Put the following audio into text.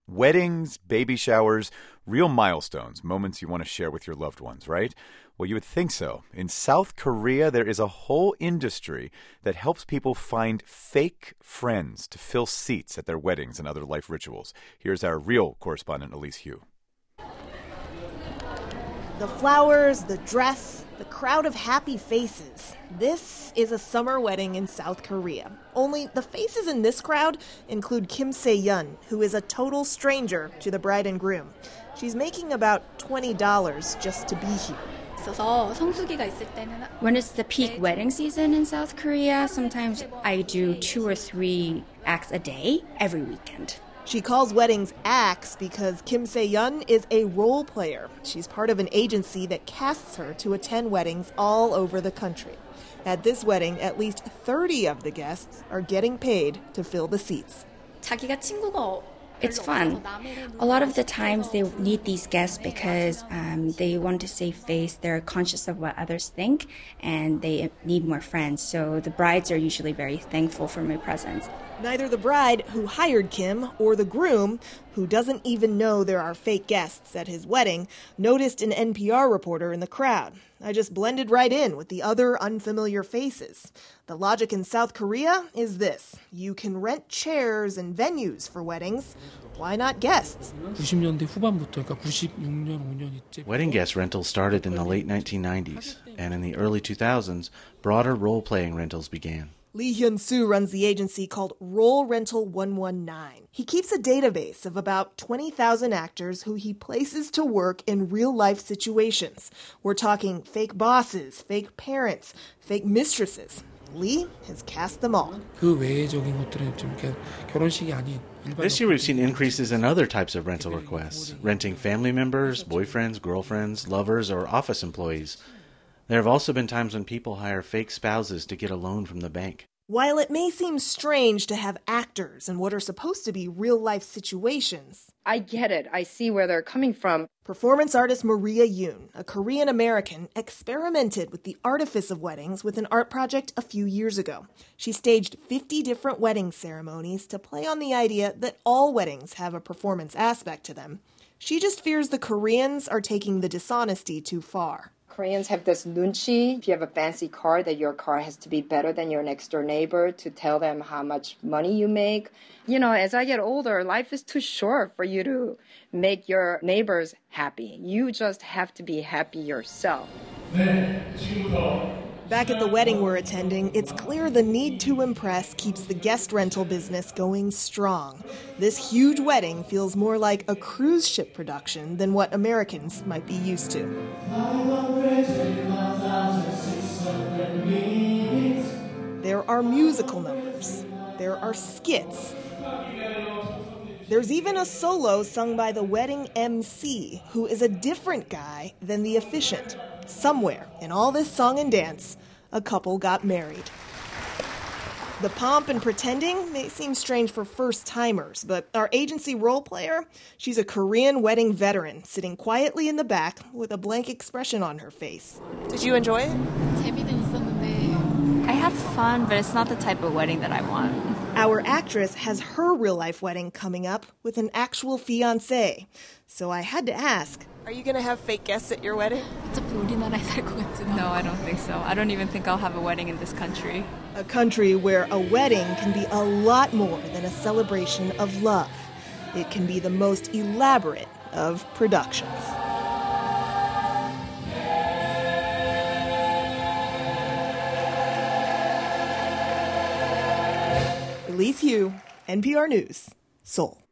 Weddings, baby showers, real milestones, moments you want to share with your loved ones, right? Well, you would think so. In South Korea, there is a whole industry that helps people find fake friends to fill seats at their weddings and other life rituals. Here's our real correspondent, Elise Hu. The flowers, the dress, the crowd of happy faces. This is a summer wedding in South Korea. Only the faces in this crowd include Kim Se-yeon, who is a total stranger to the bride and groom. She's making about $20 just to be here. When it's the peak wedding season in South Korea, sometimes I do 2 or 3 acts a day every weekend. She calls weddings acts because Kim Se-yeon is a role player. She's part of an agency that casts her to attend weddings all over the country. At this wedding, at least 30 of the guests are getting paid to fill the seats. It's fun. A lot of the times they need these guests because they want to save face. They're conscious of what others think and they need more friends. So the brides are usually very thankful for my presence. Neither the bride, who hired Kim, or the groom, who doesn't even know there are fake guests at his wedding, noticed an NPR reporter in the crowd. I just blended right in with the other unfamiliar faces. The logic in South Korea is this. You can rent chairs and venues for weddings. Why not guests? Wedding guest rentals started in the late 1990s, and in the early 2000s, broader role-playing rentals began. Lee Hyun-soo runs the agency called Role Rental 119. He keeps a database of about 20,000 actors who he places to work in real-life situations. We're talking fake bosses, fake parents, fake mistresses. Lee has cast them all. This year we've seen increases in other types of rental requests, renting family members, boyfriends, girlfriends, lovers, or office employees. There have also been times when people hire fake spouses to get a loan from the bank. While it may seem strange to have actors in what are supposed to be real-life situations, I get it. I see where they're coming from. Performance artist Maria Yoon, a Korean-American, experimented with the artifice of weddings with an art project a few years ago. She staged 50 different wedding ceremonies to play on the idea that all weddings have a performance aspect to them. She just fears the Koreans are taking the dishonesty too far. Koreans have this nunchi. If you have a fancy car, that your car has to be better than your next door neighbor to tell them how much money you make. You know, as I get older, life is too short for you to make your neighbors happy. You just have to be happy yourself. Back at the wedding we're attending, it's clear the need to impress keeps the guest rental business going strong. This huge wedding feels more like a cruise ship production than what Americans might be used to. There are musical numbers. There are skits. There's even a solo sung by the wedding MC, who is a different guy than the officiant. Somewhere in all this song and dance, a couple got married. The pomp and pretending may seem strange for first-timers, but our agency role player, she's a Korean wedding veteran, sitting quietly in the back with a blank expression on her face. Did you enjoy it? I had fun, but it's not the type of wedding that I want. Our actress has her real-life wedding coming up with an actual fiancé. So I had to ask, are you going to have fake guests at your wedding? No, I don't think so. I don't even think I'll have a wedding in this country. A country where a wedding can be a lot more than a celebration of love. It can be the most elaborate of productions. Elise Hu, NPR News, Seoul.